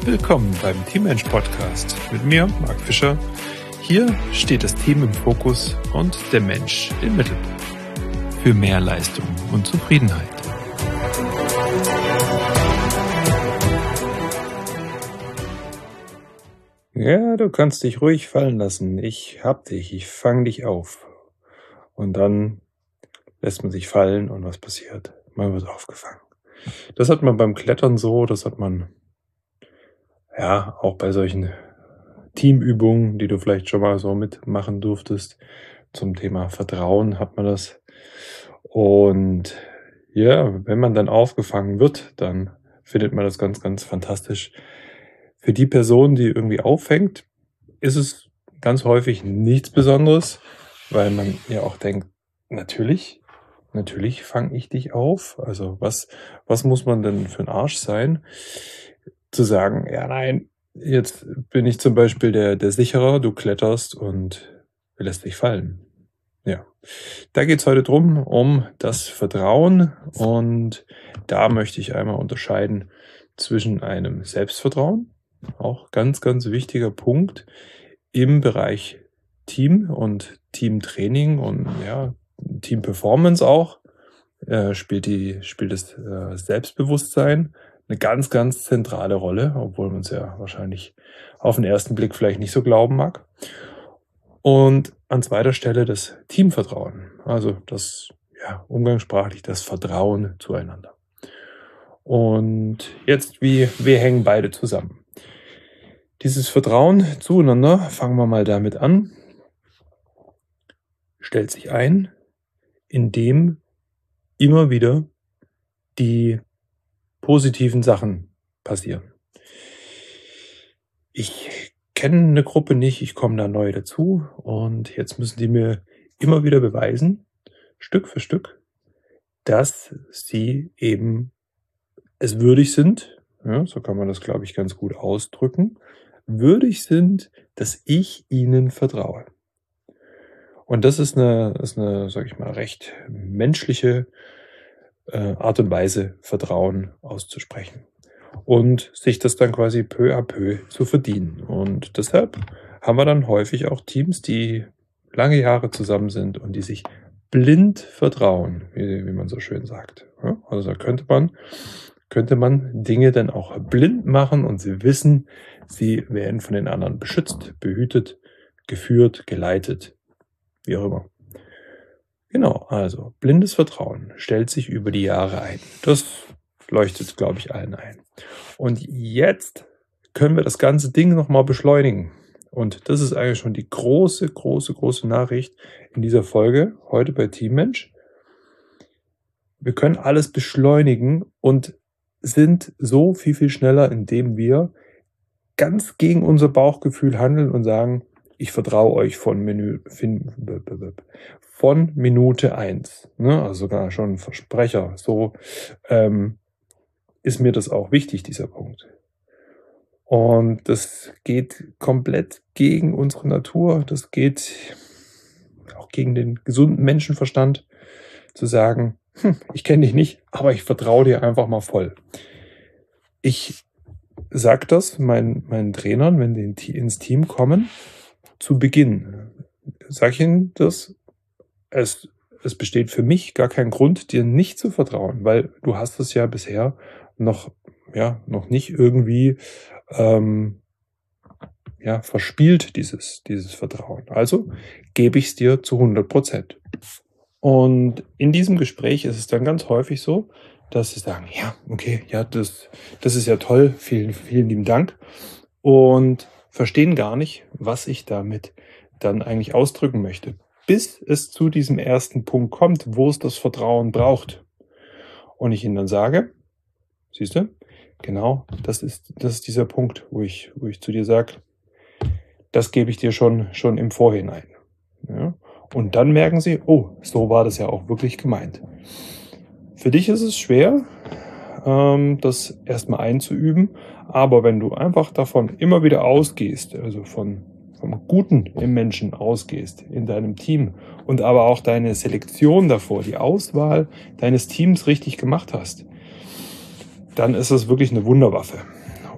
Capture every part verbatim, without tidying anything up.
Willkommen beim Teammensch Podcast mit mir, Marc Fischer. Hier steht das Team im Fokus und der Mensch im Mittelpunkt. Für mehr Leistung und Zufriedenheit. Ja, du kannst dich ruhig fallen lassen. Ich hab dich, ich fang dich auf. Und dann lässt man sich fallen und was passiert? Man wird aufgefangen. Das hat man beim Klettern so, das hat man ja auch bei solchen Teamübungen, die du vielleicht schon mal so mitmachen durftest. Zum Thema Vertrauen hat man das. Und ja, wenn man dann aufgefangen wird, dann findet man das ganz, ganz fantastisch. Für die Person, die irgendwie auffängt, ist es ganz häufig nichts Besonderes, weil man ja auch denkt, natürlich, natürlich fange ich dich auf. Also was, was muss man denn für ein Arsch sein, zu sagen, ja nein, jetzt bin ich zum Beispiel der, der Sicherer, du kletterst und lässt dich fallen. Ja, da geht's heute drum, um das Vertrauen, und da möchte ich einmal unterscheiden zwischen einem Selbstvertrauen, auch ganz, ganz wichtiger Punkt im Bereich Team und Teamtraining und ja, Teamperformance auch, äh, spielt die, spielt das äh, Selbstbewusstsein eine ganz, ganz zentrale Rolle, obwohl man es ja wahrscheinlich auf den ersten Blick vielleicht nicht so glauben mag. Und an zweiter Stelle das Teamvertrauen, also das, ja, umgangssprachlich das Vertrauen zueinander. Und jetzt, wie, wir hängen beide zusammen. Dieses Vertrauen zueinander, fangen wir mal damit an, stellt sich ein, indem immer wieder die positiven Sachen passieren. Ich kenne eine Gruppe nicht, ich komme da neu dazu und jetzt müssen die mir immer wieder beweisen, Stück für Stück, dass sie eben es würdig sind, ja, so kann man das, glaube ich, ganz gut ausdrücken, würdig sind, dass ich ihnen vertraue. Und das ist eine, ist eine, sag ich mal, recht menschliche äh, Art und Weise, Vertrauen auszusprechen. Und sich das dann quasi peu à peu zu verdienen. Und deshalb haben wir dann häufig auch Teams, die lange Jahre zusammen sind und die sich blind vertrauen, wie, wie man so schön sagt. Ja, also da könnte man, könnte man Dinge dann auch blind machen und sie wissen, sie werden von den anderen beschützt, behütet, geführt, geleitet, wie auch immer. Genau, also blindes Vertrauen stellt sich über die Jahre ein. Das leuchtet, glaube ich, allen ein. Und jetzt können wir das ganze Ding nochmal beschleunigen. Und das ist eigentlich schon die große, große, große Nachricht in dieser Folge, heute bei Teammensch. Wir können alles beschleunigen und sind so viel, viel schneller, indem wir ganz gegen unser Bauchgefühl handeln und sagen, ich vertraue euch von, Menü, von Minute eins. Ne? Also sogar schon ein Versprecher. So ähm, ist mir das auch wichtig, dieser Punkt. Und das geht komplett gegen unsere Natur. Das geht auch gegen den gesunden Menschenverstand, zu sagen, hm, ich kenne dich nicht, aber ich vertraue dir einfach mal voll. Ich sage das meinen, meinen Trainern, wenn die ins Team kommen, zu Beginn. Sag ich ihnen das, es, es besteht für mich gar kein Grund, dir nicht zu vertrauen, weil du hast es ja bisher noch, ja, noch nicht irgendwie ähm, ja, verspielt, dieses, dieses Vertrauen. Also gebe ich es dir zu hundert Prozent. Und in diesem Gespräch ist es dann ganz häufig so, dass sie sagen, ja, okay, ja, das, das ist ja toll, vielen, vielen lieben Dank. Und verstehen gar nicht, was ich damit dann eigentlich ausdrücken möchte. Bis es zu diesem ersten Punkt kommt, wo es das Vertrauen braucht. Und ich ihnen dann sage, siehst du, genau, das ist, das ist dieser Punkt, wo ich, wo ich zu dir sage, das gebe ich dir schon, schon im Vorhinein. Ja? Und dann merken sie, oh, so war das ja auch wirklich gemeint. Für dich ist es schwer, ähm, das erstmal einzuüben, aber wenn du einfach davon immer wieder ausgehst, also von, vom Guten im Menschen ausgehst, in deinem Team und aber auch deine Selektion davor, die Auswahl deines Teams richtig gemacht hast, dann ist das wirklich eine Wunderwaffe.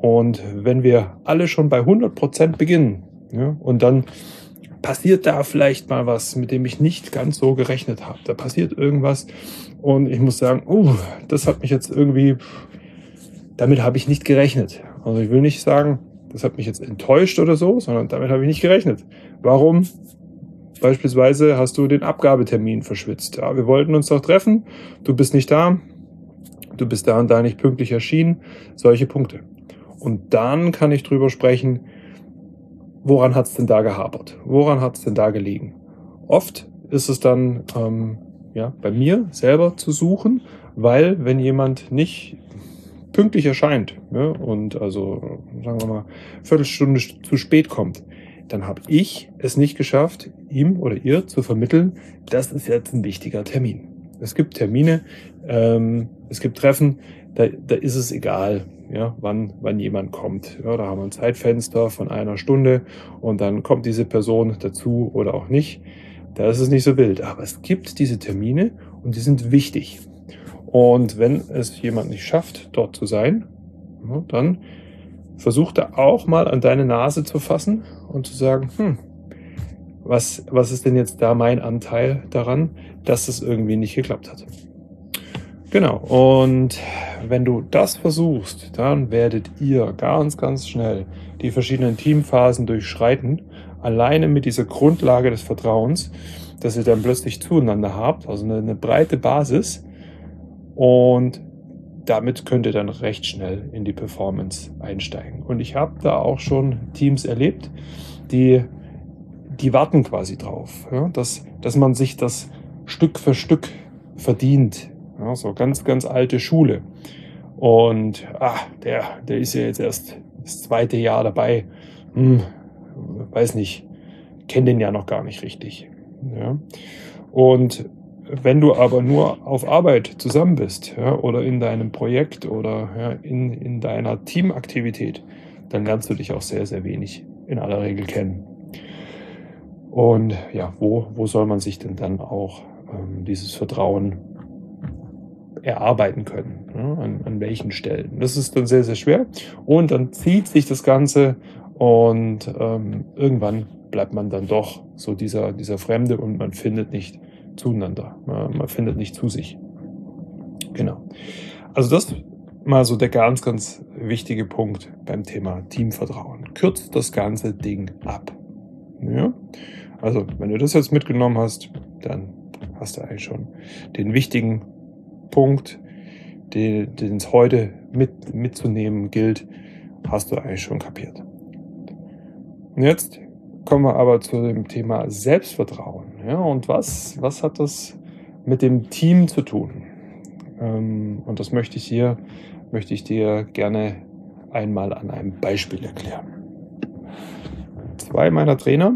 Und wenn wir alle schon bei hundert Prozent beginnen, ja, und dann passiert da vielleicht mal was, mit dem ich nicht ganz so gerechnet habe. Da passiert irgendwas und ich muss sagen, uh, das hat mich jetzt irgendwie, damit habe ich nicht gerechnet. Also ich will nicht sagen, das hat mich jetzt enttäuscht oder so, sondern damit habe ich nicht gerechnet. Warum? Beispielsweise hast du den Abgabetermin verschwitzt. Ja, wir wollten uns doch treffen, du bist nicht da, du bist da und da nicht pünktlich erschienen, solche Punkte. Und dann kann ich drüber sprechen, woran hat es denn da gehapert? Woran hat es denn da gelegen? Oft ist es dann ähm, ja, bei mir selber zu suchen, weil wenn jemand nicht pünktlich erscheint, ja, und also sagen wir mal Viertelstunde zu spät kommt, dann habe ich es nicht geschafft, ihm oder ihr zu vermitteln, das ist jetzt ein wichtiger Termin. Es gibt Termine, ähm, es gibt Treffen, da, da ist es egal, ja, wann, wann jemand kommt. Ja, da haben wir ein Zeitfenster von einer Stunde und dann kommt diese Person dazu oder auch nicht. Da ist es nicht so wild. Aber es gibt diese Termine und die sind wichtig. Und wenn es jemand nicht schafft, dort zu sein, ja, dann versuch da auch mal an deine Nase zu fassen und zu sagen, hm, was, was ist denn jetzt da mein Anteil daran, dass es irgendwie nicht geklappt hat? Genau, und wenn du das versuchst, dann werdet ihr ganz, ganz schnell die verschiedenen Teamphasen durchschreiten, alleine mit dieser Grundlage des Vertrauens, dass ihr dann plötzlich zueinander habt, also eine, eine breite Basis, und damit könnt ihr dann recht schnell in die Performance einsteigen. Und ich habe da auch schon Teams erlebt, die, die warten quasi drauf, ja, dass, dass man sich das Stück für Stück verdient. Ja, so ganz, ganz alte Schule. Und ah, der, der ist ja jetzt erst das zweite Jahr dabei. Hm, weiß nicht, kenne den ja noch gar nicht richtig. Ja. Und wenn du aber nur auf Arbeit zusammen bist, ja, oder in deinem Projekt oder ja, in, in deiner Teamaktivität, dann lernst du dich auch sehr, sehr wenig in aller Regel kennen. Und ja, wo, wo soll man sich denn dann auch ähm, dieses Vertrauen erarbeiten können, ja, an, an welchen Stellen? Das ist dann sehr, sehr schwer und dann zieht sich das Ganze und ähm, irgendwann bleibt man dann doch so dieser, dieser Fremde und man findet nicht zueinander, man findet nicht zu sich. Genau. Also das mal so der ganz, ganz wichtige Punkt beim Thema Teamvertrauen. Kürzt das ganze Ding ab. Ja? Also wenn du das jetzt mitgenommen hast, dann hast du eigentlich schon den wichtigen Punkt, den, den es heute mit, mitzunehmen gilt, hast du eigentlich schon kapiert. Und jetzt kommen wir aber zu dem Thema Selbstvertrauen. Ja, und was, was hat das mit dem Team zu tun? Ähm, und das möchte ich hier, möchte ich dir gerne einmal an einem Beispiel erklären. Zwei meiner Trainer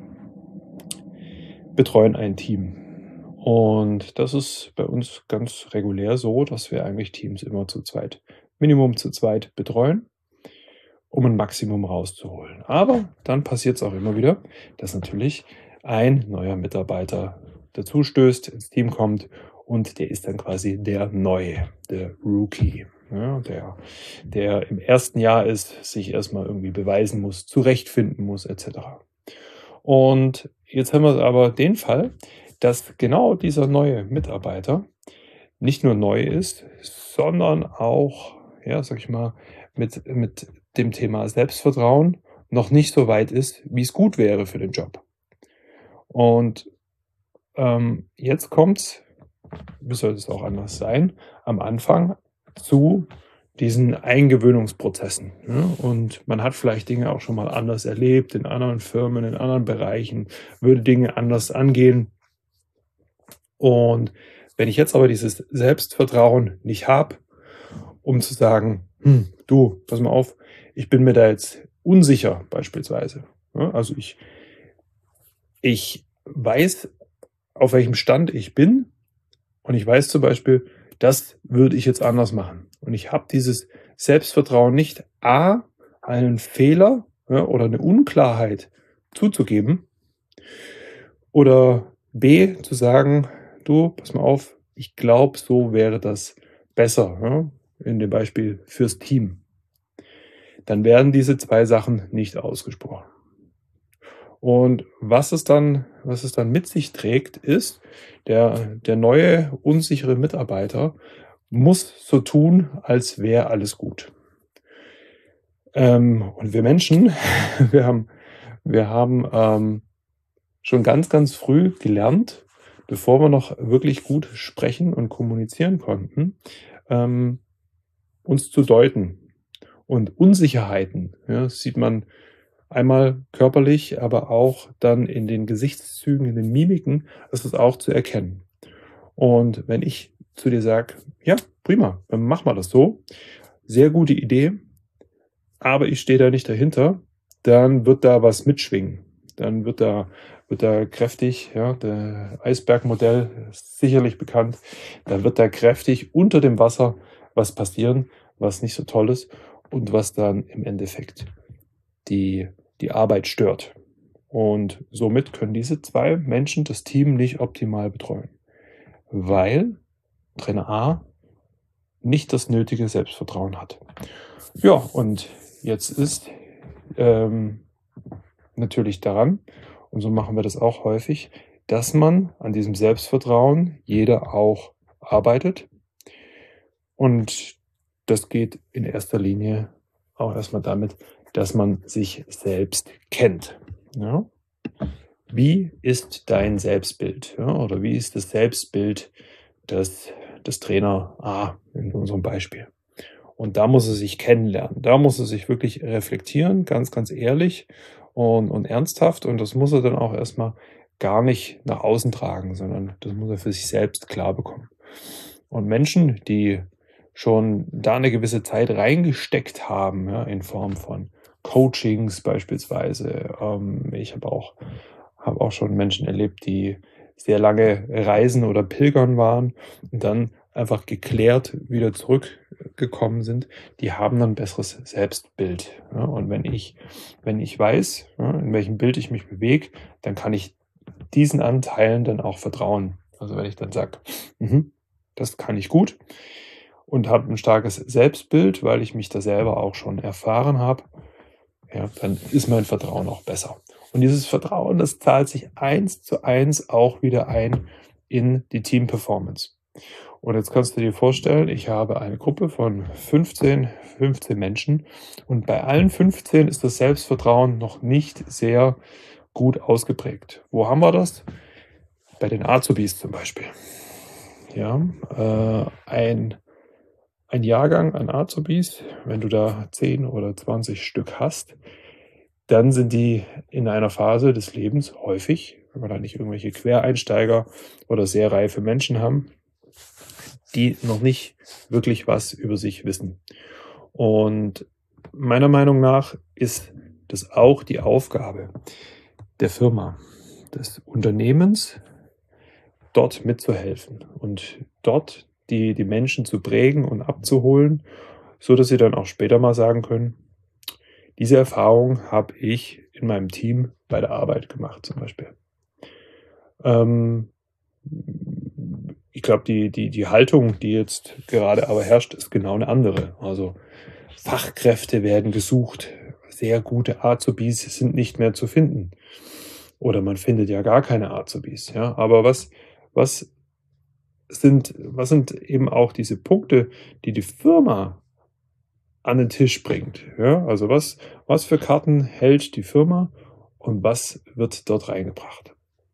betreuen ein Team. Und das ist bei uns ganz regulär so, dass wir eigentlich Teams immer zu zweit, Minimum zu zweit betreuen, um ein Maximum rauszuholen. Aber dann passiert es auch immer wieder, dass natürlich ein neuer Mitarbeiter dazustößt, ins Team kommt und der ist dann quasi der Neue, der Rookie. Ja, der, der im ersten Jahr ist, sich erstmal irgendwie beweisen muss, zurechtfinden muss, et cetera. Und jetzt haben wir aber den Fall, dass genau dieser neue Mitarbeiter nicht nur neu ist, sondern auch, ja, sag ich mal, mit, mit dem Thema Selbstvertrauen noch nicht so weit ist, wie es gut wäre für den Job. Und ähm, jetzt kommt's, wie soll es auch anders sein, am Anfang zu diesen Eingewöhnungsprozessen. Ja? Und man hat vielleicht Dinge auch schon mal anders erlebt, in anderen Firmen, in anderen Bereichen, würde Dinge anders angehen. Und wenn ich jetzt aber dieses Selbstvertrauen nicht habe, um zu sagen, hm, du, pass mal auf, ich bin mir da jetzt unsicher beispielsweise. Ja, also ich, ich weiß, auf welchem Stand ich bin und ich weiß zum Beispiel, das würde ich jetzt anders machen. Und ich habe dieses Selbstvertrauen nicht, A, einen Fehler, ja, oder eine Unklarheit zuzugeben oder B, zu sagen, du, pass mal auf, ich glaube, so wäre das besser, ja, in dem Beispiel fürs Team. dann werden diese zwei Sachen nicht ausgesprochen. Und was es dann was es dann mit sich trägt, ist, der der neue, unsichere Mitarbeiter muss so tun, als wäre alles gut. Ähm, und wir Menschen, wir haben wir haben, ähm, schon ganz, ganz früh gelernt, bevor wir noch wirklich gut sprechen und kommunizieren konnten, ähm, uns zu deuten. Und Unsicherheiten, ja, das sieht man einmal körperlich, aber auch dann in den Gesichtszügen, in den Mimiken ist es auch zu erkennen. Und wenn ich zu dir sage: „Ja, prima, dann machen wir das so. Sehr gute Idee, aber ich stehe da nicht dahinter“, dann wird da was mitschwingen. Dann wird da wird da kräftig, ja, der Eisbergmodell ist sicherlich bekannt, da wird da kräftig unter dem Wasser was passieren, was nicht so toll ist und was dann im Endeffekt die die Arbeit stört. Und somit können diese zwei Menschen das Team nicht optimal betreuen, weil Trainer A nicht das nötige Selbstvertrauen hat. Ja, und jetzt ist, ähm, natürlich daran, und so machen wir das auch häufig, dass man an diesem Selbstvertrauen jeder auch arbeitet. Und das geht in erster Linie auch erstmal damit, dass man sich selbst kennt, ja? Wie ist dein Selbstbild, ja, oder wie ist das Selbstbild des des Trainer A in unserem Beispiel? Und da muss er sich kennenlernen. Da muss er sich wirklich reflektieren, ganz, ganz ehrlich und und ernsthaft. Und das muss er dann auch erstmal gar nicht nach außen tragen, sondern das muss er für sich selbst klar bekommen. Und Menschen, die schon da eine gewisse Zeit reingesteckt haben, ja, in Form von Coachings beispielsweise. Ähm, ich habe auch habe auch schon Menschen erlebt, die sehr lange reisen oder pilgern waren und dann einfach geklärt wieder zurückgekommen sind. Die haben dann 'n besseres Selbstbild, ja? Und wenn ich wenn ich weiß, ja, in welchem Bild ich mich bewege, dann kann ich diesen Anteilen dann auch vertrauen. Also, wenn ich dann sage: „Mhm, das kann ich gut“ und habe 'n starkes Selbstbild, weil ich mich da selber auch schon erfahren habe, ja, dann ist mein Vertrauen auch besser. Und dieses Vertrauen, das zahlt sich eins zu eins auch wieder ein in die Team-Performance. Und jetzt kannst du dir vorstellen, ich habe eine Gruppe von fünfzehn fünfzehn Menschen und bei allen fünfzehn ist das Selbstvertrauen noch nicht sehr gut ausgeprägt. Wo haben wir das? Bei den Azubis zum Beispiel. Ja, äh, ein ein Jahrgang an Azubis, wenn du da zehn oder zwanzig Stück hast, dann sind die in einer Phase des Lebens häufig, wenn wir da nicht irgendwelche Quereinsteiger oder sehr reife Menschen haben, die noch nicht wirklich was über sich wissen. Und meiner Meinung nach ist das auch die Aufgabe der Firma, des Unternehmens, dort mitzuhelfen und dort die die Menschen zu prägen und abzuholen, so dass sie dann auch später mal sagen können: „Diese Erfahrung habe ich in meinem Team bei der Arbeit gemacht“, zum Beispiel. Ähm, ich glaube, die die die Haltung, die jetzt gerade aber herrscht, ist genau eine andere. Also, Fachkräfte werden gesucht. Sehr gute Azubis sind nicht mehr zu finden. Oder man findet ja gar keine Azubis, ja? Aber was was sind was sind eben auch diese Punkte, die die Firma an den Tisch bringt, ja? Also, was was für Karten hält die Firma und was wird dort reingebracht?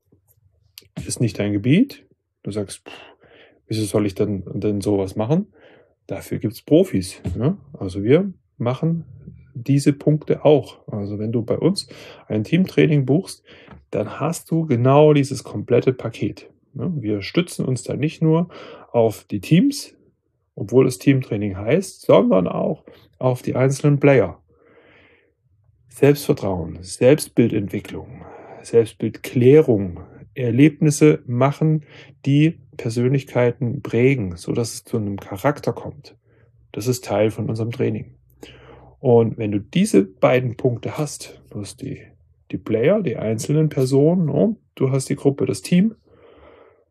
Ist nicht dein Gebiet. Du sagst: „Wieso soll ich denn denn so was machen?“ Dafür gibt's Profis, ne? Also, wir machen diese Punkte auch. Also, wenn du bei uns ein Teamtraining buchst, dann hast du genau dieses komplette Paket, ne? Wir stützen uns da nicht nur auf die Teams, obwohl es Teamtraining heißt, sondern auch auf die einzelnen Player. Selbstvertrauen, Selbstbildentwicklung, Selbstbildklärung, Erlebnisse machen, die Persönlichkeiten prägen, sodass es zu einem Charakter kommt. Das ist Teil von unserem Training. Und wenn du diese beiden Punkte hast, du hast die die Player, die einzelnen Personen und du hast die Gruppe, das Team.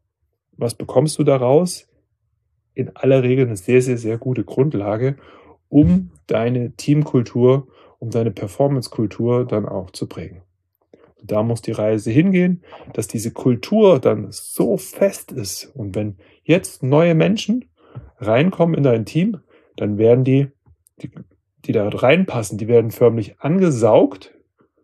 Was bekommst du daraus? In aller Regel eine sehr, sehr, sehr gute Grundlage, um deine Teamkultur, um deine Performance-Kultur dann auch zu prägen. Und da muss die Reise hingehen, dass diese Kultur dann so fest ist. Und wenn jetzt neue Menschen reinkommen in dein Team, dann werden die, die, die da reinpassen, die werden förmlich angesaugt.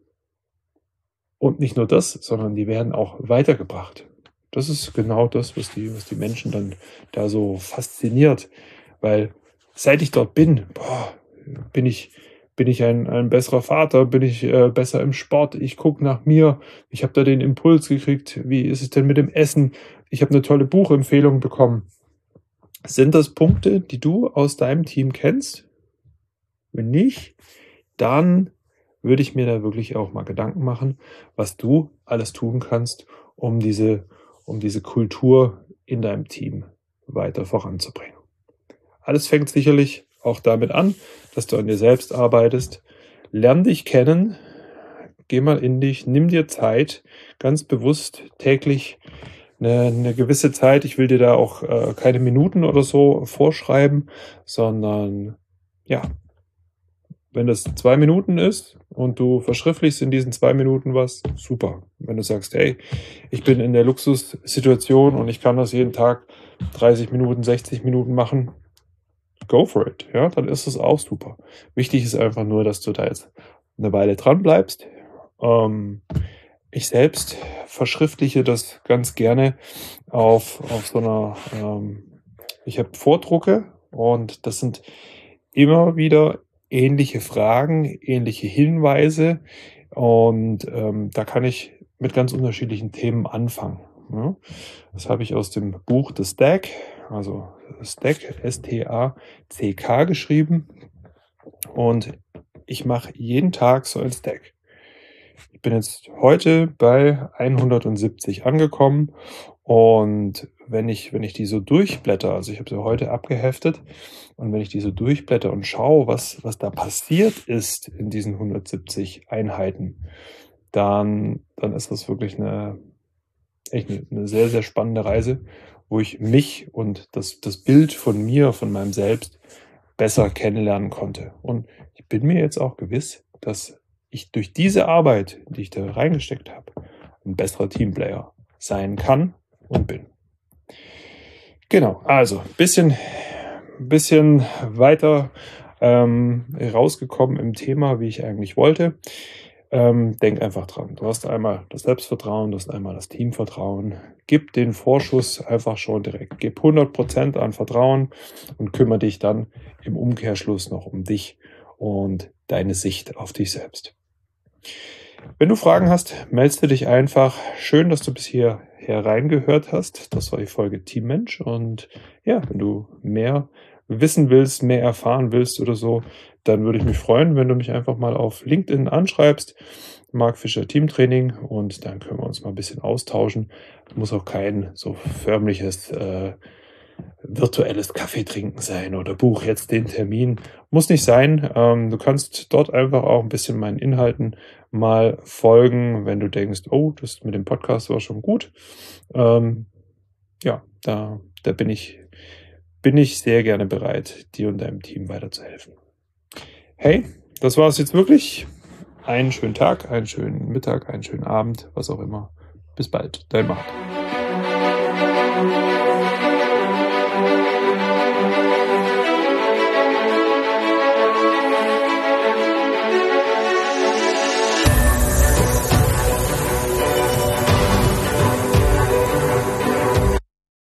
Und nicht nur das, sondern die werden auch weitergebracht. Das ist genau das, was die, was die Menschen dann da so fasziniert. Weil seit ich dort bin, boah, bin ich, bin ich ein, ein besserer Vater, bin ich äh, besser im Sport, ich gucke nach mir, ich habe da den Impuls gekriegt, wie ist es denn mit dem Essen, ich habe eine tolle Buchempfehlung bekommen. Sind das Punkte, die du aus deinem Team kennst? Wenn nicht, dann würde ich mir da wirklich auch mal Gedanken machen, was du alles tun kannst, um diese, um diese Kultur in deinem Team weiter voranzubringen. Alles fängt sicherlich auch damit an, dass du an dir selbst arbeitest. Lern dich kennen, geh mal in dich, nimm dir Zeit, ganz bewusst täglich eine, eine gewisse Zeit. Ich will dir da auch äh, keine Minuten oder so vorschreiben, sondern ja, wenn das zwei Minuten ist und du verschriftlichst in diesen zwei Minuten was, super. Wenn du sagst, hey, ich bin in der Luxussituation und ich kann das jeden Tag dreißig Minuten, sechzig Minuten machen, go for it. Ja, dann ist es auch super. Wichtig ist einfach nur, dass du da jetzt eine Weile dran bleibst. Ähm, ich selbst verschriftliche das ganz gerne auf, auf so einer, ähm, ich habe Vordrucke und das sind immer wieder ähnliche Fragen, ähnliche Hinweise und ähm, da kann ich mit ganz unterschiedlichen Themen anfangen. Ja? Das habe ich aus dem Buch The Stack, also Stack, S T A C K geschrieben und ich mache jeden Tag so ein Stack. Ich bin jetzt heute bei hundertsiebzig angekommen und wenn ich, wenn ich die so durchblätter, also ich habe sie heute abgeheftet und wenn ich die so durchblätter und schaue, was, was da passiert ist in diesen hundertsiebzig Einheiten, dann, dann ist das wirklich eine, echt eine, eine sehr, sehr spannende Reise, wo ich mich und das, das Bild von mir, von meinem Selbst besser kennenlernen konnte. Und ich bin mir jetzt auch gewiss, dass ich durch diese Arbeit, die ich da reingesteckt habe, ein besserer Teamplayer sein kann und bin. Genau, also ein bisschen, bisschen weiter ähm, rausgekommen im Thema, wie ich eigentlich wollte. Ähm, denk einfach dran. Du hast einmal das Selbstvertrauen, du hast einmal das Teamvertrauen. Gib den Vorschuss einfach schon direkt. Gib hundert Prozent an Vertrauen und kümmere dich dann im Umkehrschluss noch um dich und deine Sicht auf dich selbst. Wenn du Fragen hast, meldest du dich einfach. Schön, dass du bis hierher reingehört hast. Das war die Folge Teammensch. Und ja, wenn du mehr wissen willst, mehr erfahren willst oder so, dann würde ich mich freuen, wenn du mich einfach mal auf LinkedIn anschreibst. Marc Fischer Teamtraining und dann können wir uns mal ein bisschen austauschen. Muss auch kein so förmliches äh, virtuelles Kaffee trinken sein oder buch jetzt den Termin. Muss nicht sein. Ähm, du kannst dort einfach auch ein bisschen meinen Inhalten mal folgen, wenn du denkst, oh, das mit dem Podcast war schon gut. Ähm, ja, da, da bin ich, bin ich sehr gerne bereit, dir und deinem Team weiterzuhelfen. Hey, das war es jetzt wirklich. Einen schönen Tag, einen schönen Mittag, einen schönen Abend, was auch immer. Bis bald, dein Marc.